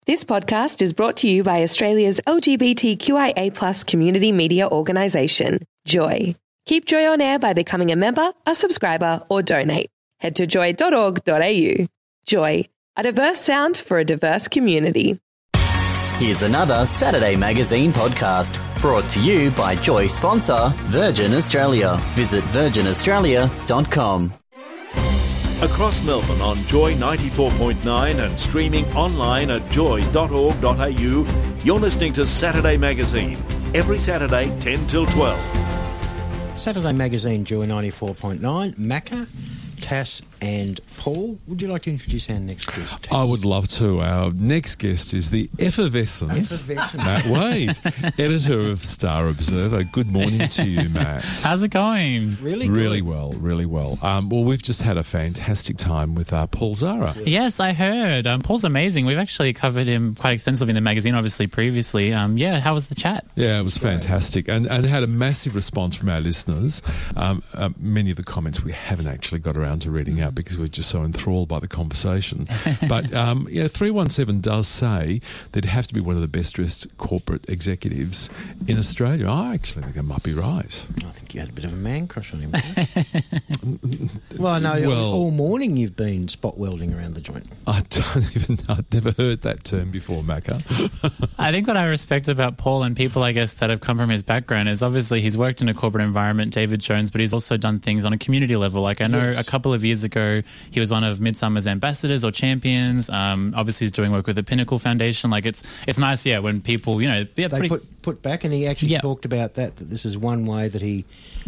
This podcast is brought to you by Australia's LGBTQIA+ community media organisation, Joy. Keep Joy on air by becoming a member, a subscriber, or donate. Head to joy.org.au. Joy, a diverse sound for a diverse community. Here's another Saturday Magazine podcast brought to you by Joy sponsor Virgin Australia. Visit virginaustralia.com. Across Melbourne on Joy 94.9 and streaming online at joy.org.au, you're listening to Saturday Magazine. Every Saturday, 10 till 12. Saturday Magazine, Joy 94.9, Macca, Tass and Paul. Would you like to introduce our next guest, Tass? I would love to. Our next guest is the effervescent Matt Wade, editor of Star Observer. Good morning to you, Matt. How's it going? Really good. Really well. Well, we've just had a fantastic time with Paul Zara. Yes, I heard. Paul's amazing. We've actually covered him quite extensively in the magazine, obviously, previously. How was the chat? Yeah, it was fantastic and had a massive response from our listeners. Many of the comments we haven't actually got around to reading out because we're just so enthralled by the conversation. But 317 does say that you have to be one of the best dressed corporate executives in Australia. I actually think I might be right. I think you had a bit of a man crush on him. Well, I know all morning you've been spot welding around the joint. I don't even know. I've never heard that term before, Macca. I think what I respect about Paul and people, I guess, that have come from his background is obviously he's worked in a corporate environment, David Jones, but he's also done things on a community level. Like I know a couple of years ago, he was one of Midsummer's ambassadors or champions. Obviously, he's doing work with the Pinnacle Foundation. Like it's nice, when people, they put back, and he actually talked about that this is one way that he,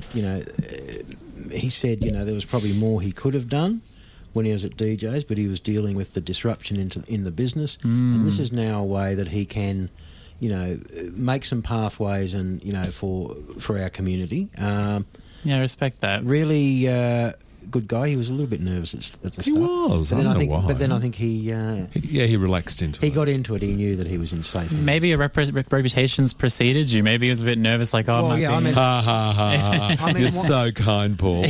he said, there was probably more he could have done when he was at DJs, but he was dealing with the disruption in the business, and this is now a way that he can, make some pathways and for our community. I respect that. Really. Good guy. He was a little bit nervous at the start. He was. I don't know why. But then I think he relaxed into it. He got into it. He knew that he was in safe hands. Maybe a reputation's preceded you. Maybe he was a bit nervous, like, ha ha ha. You're so kind, Paul.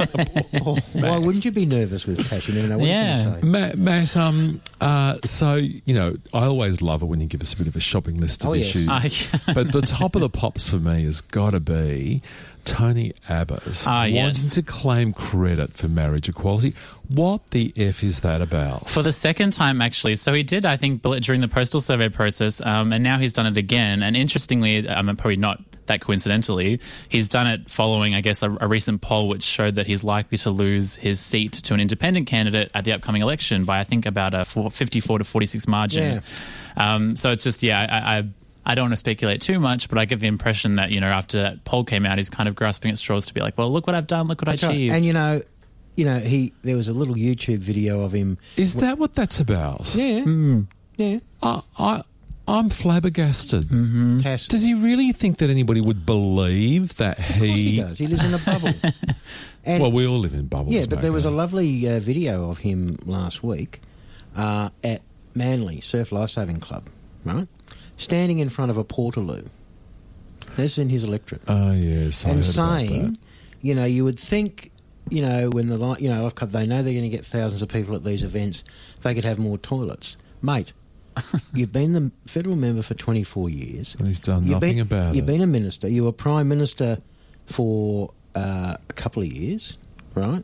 Why wouldn't you be nervous with Tash? You never know what he's going to say. Matt, I always love it when you give us a bit of a shopping list of issues. But the top of the pops for me has got to be Tony Abbott wanting to claim credit for marriage equality. What the F is that about? For the second time, actually. So he did, I think, during the postal survey process, and now he's done it again. And interestingly, probably not that coincidentally, he's done it following, I guess, a recent poll which showed that he's likely to lose his seat to an independent candidate at the upcoming election by, I think, about a 54 to 46 margin. Yeah. So it's just, I don't want to speculate too much, but I get the impression that, after that poll came out, he's kind of grasping at straws to be like, well, look what I've done, look what I achieved. Right. And, there was a little YouTube video of him. Is that what that's about? Yeah. Yeah. I'm flabbergasted. Mm-hmm. Does he really think that anybody would believe that Of course he does. He lives in a bubble. Well, we all live in bubbles. Yeah, but there was a lovely video of him last week at Manly Surf Lifesaving Club, right? Standing in front of a Portaloo. This is in his electorate. Oh, yes. And saying, you would think, when the Life Club, they know they're going to get thousands of people at these events, they could have more toilets. Mate, you've been the federal member for 24 years. And he's done nothing about it. You've been a minister. You were Prime Minister for a couple of years, right?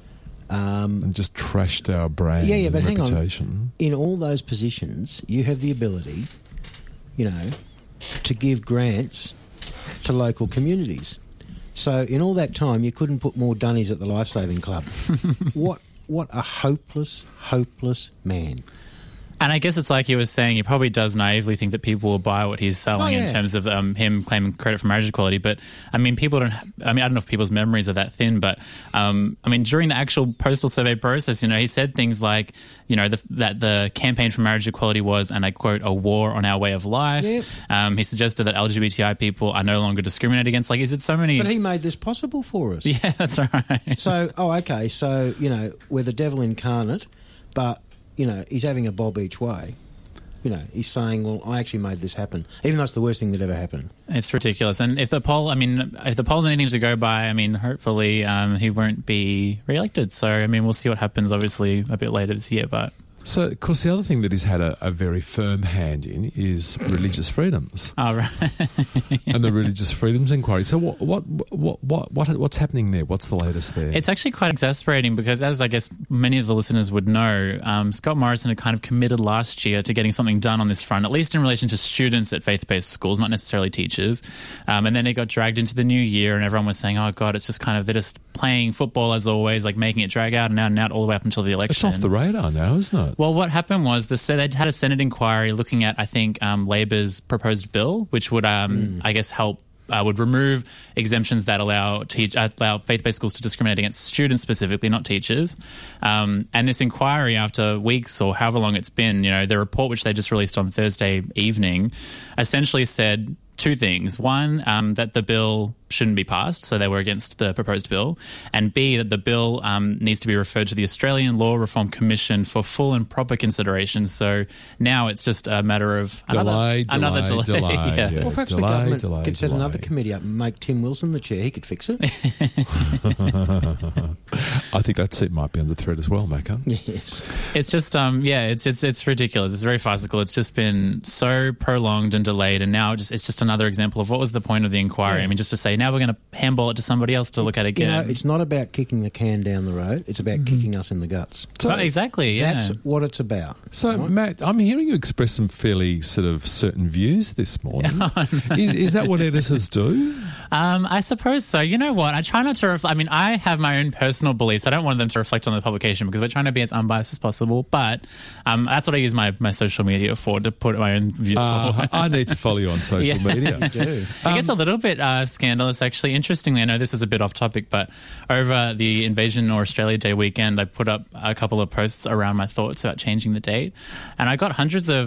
And just trashed our brand and but reputation. Hang on. In all those positions, you have the ability, to give grants to local communities. So in all that time, you couldn't put more dunnies at the Lifesaving Club. What a hopeless man. And I guess it's like you were saying, he probably does naively think that people will buy what he's selling in terms of him claiming credit for marriage equality. But, people don't... I don't know if people's memories are that thin, but, during the actual postal survey process, he said things like, that the campaign for marriage equality was, and I quote, a war on our way of life. Yep. He suggested that LGBTI people are no longer discriminated against. Like, he said so many... But he made this possible for us. Yeah, that's right. So, So, we're the devil incarnate, but... he's having a bob each way. He's saying, well, I actually made this happen, even though it's the worst thing that ever happened. It's ridiculous. And if the poll's anything to go by, hopefully he won't be re-elected. So, we'll see what happens, obviously, a bit later this year. But So, of course, the other thing that he's had a very firm hand in is religious freedoms. Oh, right. And the Religious Freedoms Inquiry. So what's happening there? What's the latest there? It's actually quite exasperating because, as I guess many of the listeners would know, Scott Morrison had kind of committed last year to getting something done on this front, at least in relation to students at faith-based schools, not necessarily teachers. And then it got dragged into the new year and everyone was saying, oh, God, it's just kind of, they're just playing football as always, like making it drag out and out and out all the way up until the election. It's off the radar now, isn't it? Well, what happened was they'd had a Senate inquiry looking at, I think, Labor's proposed bill, which would, I guess, help. Would remove exemptions that allow faith-based schools to discriminate against students specifically, not teachers. And this inquiry, after weeks or however long it's been, the report which they just released on Thursday evening, essentially said two things. One, that the bill shouldn't be passed, so they were against the proposed bill, and B, that the bill needs to be referred to the Australian Law Reform Commission for full and proper consideration. So now it's just a matter of delay. Yeah. Well, perhaps the government could set another committee up and make Tim Wilson the chair. He could fix it. I think that seat might be under threat as well, Macca. Yes. It's just, it's ridiculous. It's very farcical. It's just been so prolonged and delayed, and now it's just another example of what was the point of the inquiry. Yeah. I mean, just to say, now we're going to handball it to somebody else to look at again. It's not about kicking the can down the road. It's about kicking us in the guts. So, exactly, yeah. That's what it's about. So, right? Matt, I'm hearing you express some fairly sort of certain views this morning. Is that what editors do? I suppose so. You know what? I try not to I mean, I have my own personal beliefs. I don't want them to reflect on the publication because we're trying to be as unbiased as possible. But that's what I use my social media for, to put my own views forward. I need to follow you on social media. You do. It gets a little bit scandalous, actually. Interestingly, I know this is a bit off topic, but over the Invasion or Australia Day weekend, I put up a couple of posts around my thoughts about changing the date. And I got hundreds of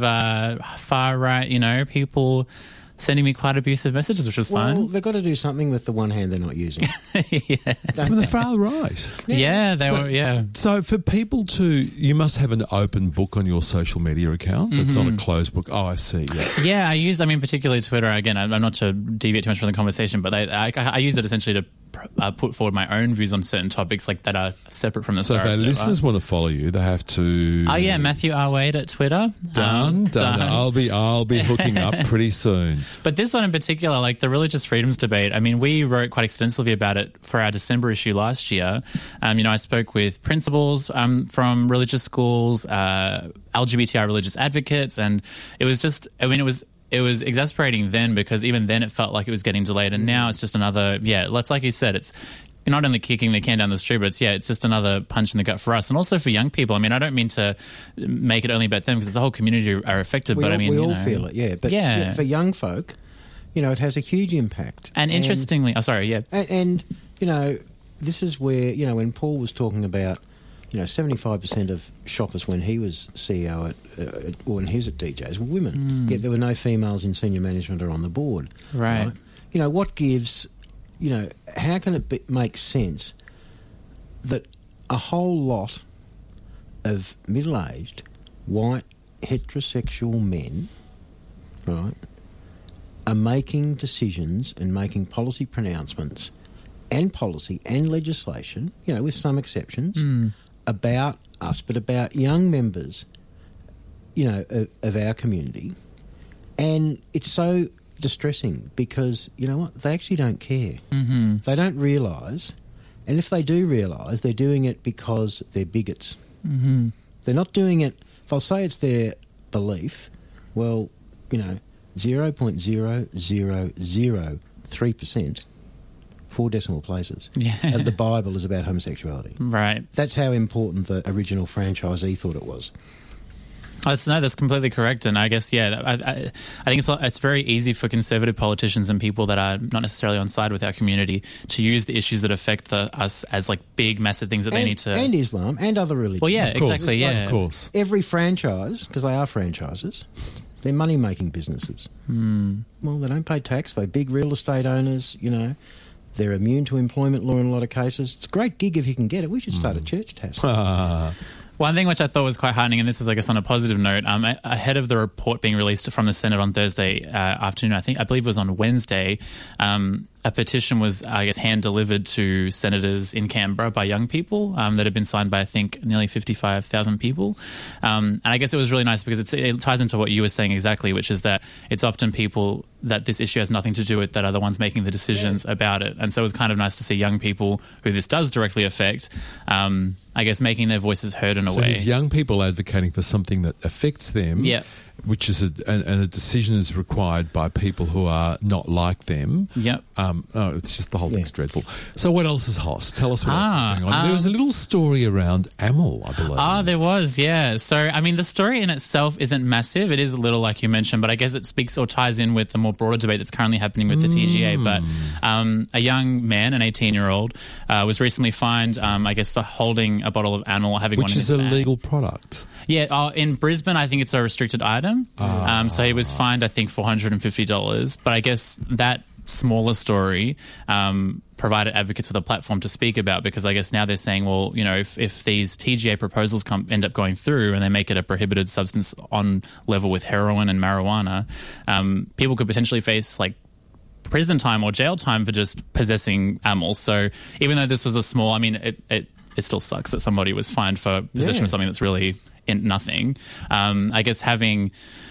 far-right, people sending me quite abusive messages, which was fun. Well, they've got to do something with the one hand they're not using. Yeah. From the far right. Yeah, they were, yeah. So for people you must have an open book on your social media account. It's not a closed book. Oh, I see, yeah. Yeah, particularly Twitter. Again, I'm not to deviate too much from the conversation, but I use it essentially to put forward my own views on certain topics like that are separate from the So Star if our Observer. listeners want to follow you, they have to... Oh, yeah, Matthew R. Wade at Twitter. Done. I'll be hooking up pretty soon. But this one in particular, like the religious freedoms debate, I mean, we wrote quite extensively about it for our December issue last year. I spoke with principals from religious schools, LGBTI religious advocates, and it was just, it was exasperating then because even then it felt like it was getting delayed, and now it's just another, it's like you said, it's not only kicking the can down the street, but it's just another punch in the gut for us and also for young people. I mean, I don't mean to make it only about them because the whole community are affected, we all feel it, yeah. But for young folk, it has a huge impact. And interestingly, And this is where, when Paul was talking about, 75% of shoppers when he was CEO when he was at DJs were women. Yet there were no females in senior management or on the board. Right. What gives, how can it make sense that a whole lot of middle-aged, white, heterosexual men, right, are making decisions and making policy pronouncements and policy and legislation, with some exceptions, about us, but about young members, of our community. And it's so distressing because, they actually don't care. Mm-hmm. They don't realise, and if they do realise, they're doing it because they're bigots. Mm-hmm. They're not doing it, they'll say it's their belief, 0.0003%, 4 decimal places, of the Bible is about homosexuality. Right. That's how important the original franchisee thought it was. That's completely correct, and I guess I think it's very easy for conservative politicians and people that are not necessarily on side with our community to use the issues that affect us as like big, massive things that they need to, and Islam and other religions. Well, yeah, exactly, of course. Every franchise, because they are franchises, they're money making businesses. Well, they don't pay tax. They're big real estate owners. They're immune to employment law in a lot of cases. It's a great gig if you can get it. We should start a church task. One thing which I thought was quite heartening, and this is, I guess, on a positive note, ahead of the report being released from the Senate on Thursday afternoon, I believe it was on Wednesday, a petition was, I guess, hand-delivered to senators in Canberra by young people that had been signed by, I think, nearly 55,000 people. And I guess it was really nice because it ties into what you were saying exactly, which is that it's often people that this issue has nothing to do with that are the ones making the decisions about it. And so it was kind of nice to see young people who this does directly affect, I guess, making their voices heard in a So way. there's young people advocating for something that affects them, Yeah. which is a decision is required by people who are not like them. Yep. It's just the whole thing's dreadful. So what else is hot? Tell us what else is going on. There um, was a little story around Amel, I believe. There was, yeah. So, I mean, the story in itself isn't massive. It is a little, like you mentioned, but I guess it speaks or ties in with the more broader debate that's currently happening with the TGA. But a young man, an 18-year-old, was recently fined, I guess, for holding a bottle of Amel or having one in Which his is a bag. legal product. Yeah, in Brisbane, I think it's a restricted item. So he was fined, I think, $450. But I guess that smaller story provided advocates with a platform to speak about, because I guess now they're saying, well, you know, if these TGA proposals end up going through and they make it a prohibited substance on level with heroin and marijuana, people could potentially face like prison time or jail time for just possessing Amel. So even though this was a small, I mean, it still sucks that somebody was fined for possession of something that's really nothing. I guess having,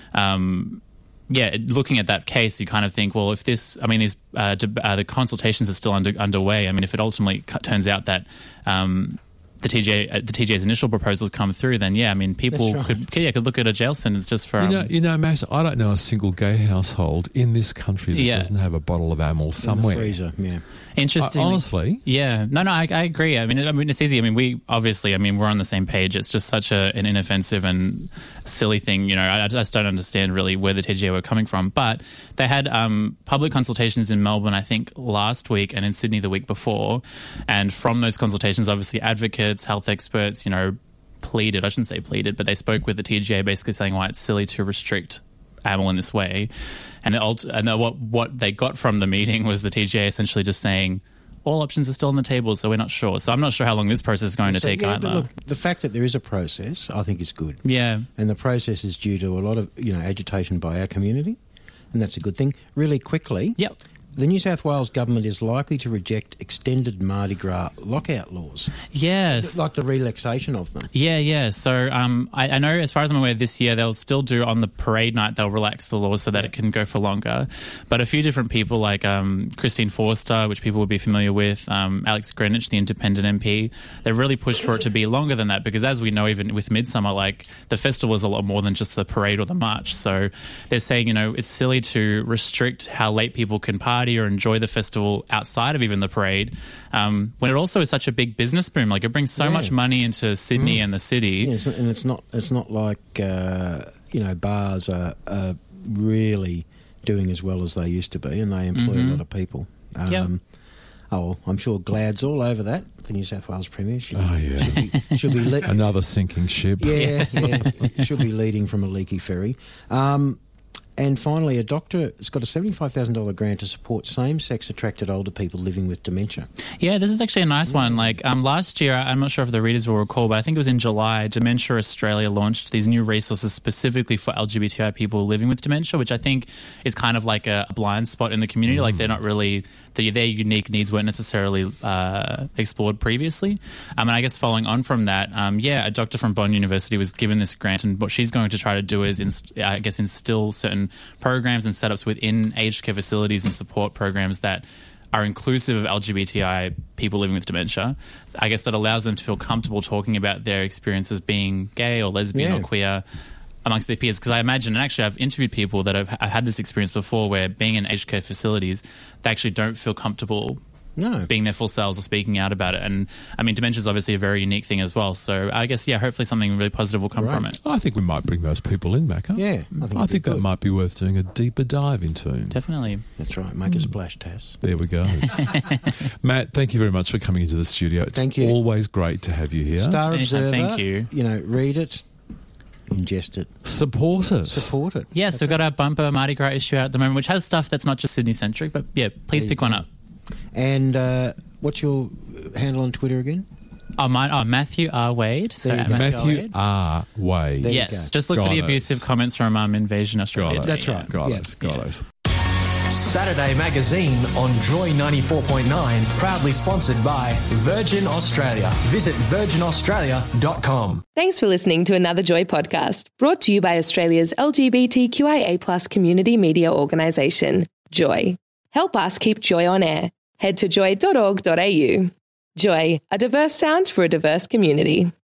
looking at that case, you kind of think, well, if this, I mean, these the consultations are still underway. I mean, if it ultimately turns out that the TGA's initial proposals come through, then I mean, people could look at a jail sentence just for You know, Matt, I don't know a single gay household in this country that doesn't have a bottle of Amel somewhere. In the freezer, yeah. Interesting. Honestly. Yeah. No, I agree. I mean, it's easy. I mean, we're on the same page. It's just such an inoffensive and silly thing. You know, I just don't understand really where the TGA were coming from. But they had public consultations in Melbourne, I think, last week, and in Sydney the week before. And from those consultations, obviously, advocates, health experts, you know, pleaded. I shouldn't say pleaded, but they spoke with the TGA basically saying why it's silly to restrict Amel in this way. And what they got from the meeting was the TGA essentially just saying all options are still on the table, so we're not sure. So I'm not sure how long this process is going to take either. But look, the fact that there is a process, I think, is good. Yeah. And the process is due to a lot of, you know, agitation by our community, and that's a good thing. Really quickly, Yep. the New South Wales government is likely to reject extended Mardi Gras lockout laws, Yes. like the relaxation of them. Yeah. So I know, as far as I'm aware, this year they'll still do on the parade night, they'll relax the laws so that it can go for longer. But a few different people like Christine Forster, which people would be familiar with, Alex Greenwich, the independent MP, they've really pushed for it to be longer than that, because as we know, even with Midsummer, like the festival is a lot more than just the parade or the march. So they're saying, you know, it's silly to restrict how late people can party or enjoy the festival outside of even the parade, when it also is such a big business boom. Like, it brings so much money into Sydney and the city. Yeah, and it's not like you know, bars are really doing as well as they used to be, and they employ a lot of people. I'm sure Glad's all over that. The New South Wales Premier. She'll be Another sinking ship. Yeah. She'll be leading from a leaky ferry. And finally, a doctor has got a $75,000 grant to support same-sex attracted older people living with dementia. Yeah, this is actually a nice one. Like last year, I'm not sure if the readers will recall, but I think it was in July, Dementia Australia launched these new resources specifically for LGBTI people living with dementia, which I think is kind of like a blind spot in the community. Like, they're not really, their unique needs weren't necessarily explored previously. And I guess following on from that, a doctor from Bond University was given this grant, and what she's going to try to do is, instill certain programs and setups within aged care facilities and support programs that are inclusive of LGBTI people living with dementia. I guess that allows them to feel comfortable talking about their experiences being gay or lesbian or queer amongst their peers. Because I imagine, and actually I've interviewed people that have had this experience before, where being in aged care facilities, they actually don't feel comfortable being their full selves or speaking out about it. And I mean, dementia is obviously a very unique thing as well. So I guess, hopefully something really positive will come from it. I think we might bring those people in, Macca. Yeah. I think that might be worth doing a deeper dive into. Definitely. That's right. Make a splash, Tass. There we go. Matt, thank you very much for coming into the studio. Thank you. It's always great to have you here. Star Observer. Thank you. You know, read it. Ingest it. Support it. Yeah, so we've got our bumper Mardi Gras issue out at the moment, which has stuff that's not just Sydney-centric, but please pick one up. And what's your handle on Twitter again? Matthew R. Wade. So Matthew R. Wade. Yes, just look for the abusive comments from Invasion Australia. That's right. Got it. Saturday Magazine on Joy 94.9, proudly sponsored by Virgin Australia. Visit virginaustralia.com. Thanks for listening to another Joy podcast, brought to you by Australia's LGBTQIA+ community media organisation, Joy. Help us keep Joy on air. Head to joy.org.au. Joy, a diverse sound for a diverse community.